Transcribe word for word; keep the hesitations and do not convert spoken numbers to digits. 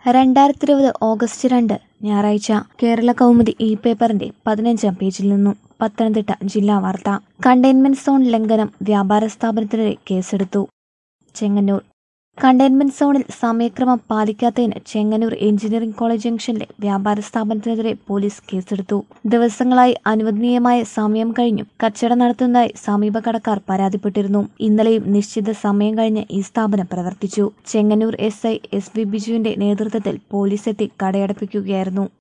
രണ്ടായിരത്തി ഇരുപത് ഓഗസ്റ്റ് രണ്ട് ഞായറാഴ്ച കേരള കൗമുദി ഇ പേപ്പറിന്റെ പതിനഞ്ചാം പേജിൽ നിന്നും പത്തനംതിട്ട ജില്ലാ വാർത്ത. കണ്ടെയ്ൻമെന്റ് സോൺ ലംഘനം, വ്യാപാര സ്ഥാപനത്തിനെതിരെ കേസെടുത്തു. ചെങ്ങന്നൂർ. കണ്ടെയ്ൻമെന്റ് സോണിൽ സമയക്രമം പാലിക്കാത്തതിന് ചെങ്ങന്നൂർ എഞ്ചിനീയറിംഗ് കോളേജ് ജംഗ്ഷനിലെ വ്യാപാര സ്ഥാപനത്തിനെതിരെ പോലീസ് കേസെടുത്തു. ദിവസങ്ങളായി അനുവദനീയമായ സമയം കഴിഞ്ഞും കച്ചവടം നടത്തുന്നതായി സമീപ കടക്കാർ പരാതിപ്പെട്ടിരുന്നു. ഇന്നലെയും നിശ്ചിത സമയം കഴിഞ്ഞ് ഈ സ്ഥാപനം പ്രവർത്തിച്ചു. Chengannur S I S V ബിജുവിന്റെ നേതൃത്വത്തിൽ പോലീസ് എത്തി കടയടപ്പിക്കുകയായിരുന്നു.